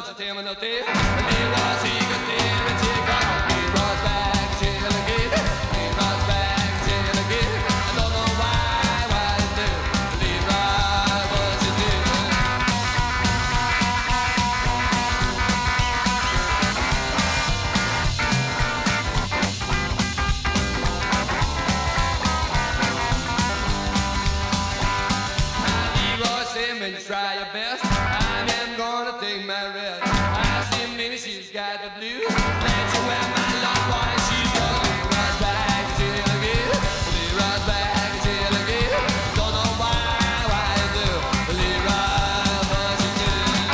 så tæmmer noget det Det var sikkert stille til godt Det var back til again Det var back til again I don't know why I do Leave right what you do And try your best. I am gonna take my rest. I see Minnie, she's got the blues. Let you wear my love one and she's gonna rise back till again. Rise back till again. Don't know why I do. Leave right what you do.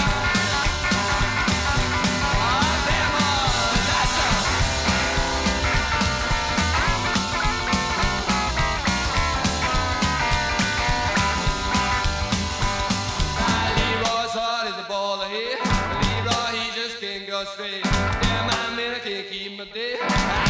Oh, damn on, that's all. Leroy, he just can't go straight. Damn, I can't keep my day.